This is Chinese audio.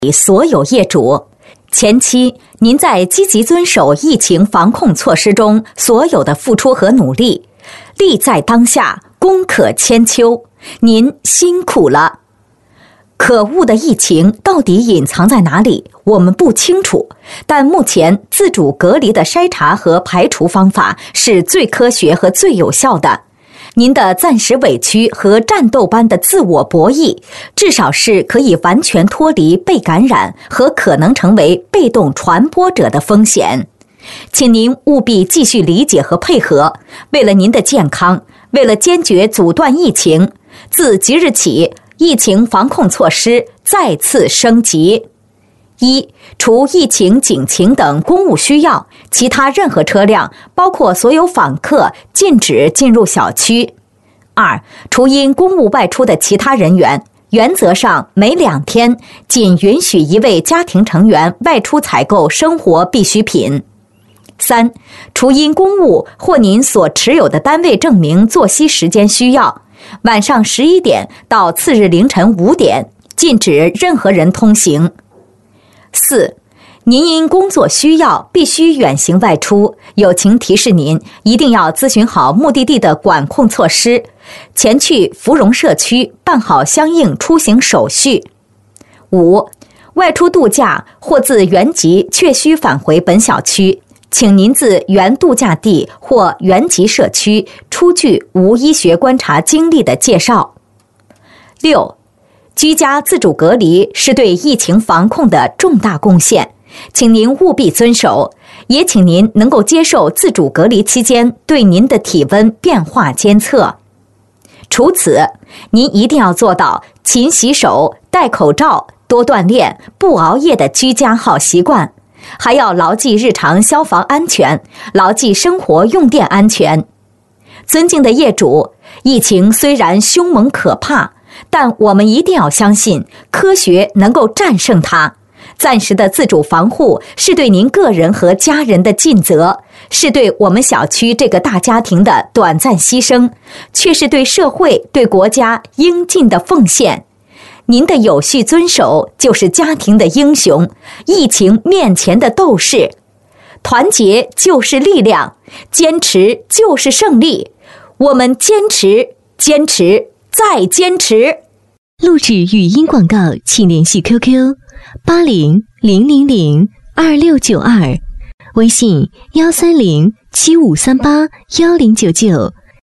所有业主，前期您在积极遵守疫情防控措施中所有的付出和努力，利在当下，功可千秋，您辛苦了。可恶的疫情到底隐藏在哪里？我们不清楚，但目前自主隔离的筛查和排除方法是最科学和最有效的。您的暂时委屈和战斗般的自我博弈，至少是可以完全脱离被感染和可能成为被动传播者的风险。请您务必继续理解和配合，为了您的健康，为了坚决阻断疫情，自即日起，疫情防控措施再次升级。1. 除疫情警情等公务需要，其他任何车辆，包括所有访客，禁止进入小区。2. 除因公务外出的其他人员，原则上每2天仅允许1位家庭成员外出采购生活必需品。3. 除因公务或您所持有的单位证明作息时间需要，晚上11点到次日凌晨5点，禁止任何人通行。4. 您因工作需要必须远行外出，友情提示您一定要咨询好目的地的管控措施，前去芙蓉社区办好相应出行手续。5. 外出度假或自原籍确需返回本小区，请您自原度假地或原籍社区出具无医学观察经历的介绍。6. 居家自主隔离是对疫情防控的重大贡献，请您务必遵守，也请您能够接受自主隔离期间对您的体温变化监测。除此，您一定要做到勤洗手、戴口罩、多锻炼、不熬夜的居家好习惯，还要牢记日常消防安全，牢记生活用电安全。尊敬的业主，疫情虽然凶猛可怕，但我们一定要相信科学能够战胜它。暂时的自主防护是对您个人和家人的尽责，是对我们小区这个大家庭的短暂牺牲，却是对社会、对国家应尽的奉献。您的有序遵守就是家庭的英雄，疫情面前的斗士。团结就是力量，坚持就是胜利。我们坚持，坚持，再坚持。 录制语音广告，请联系 QQ8000022692，微信13075381099。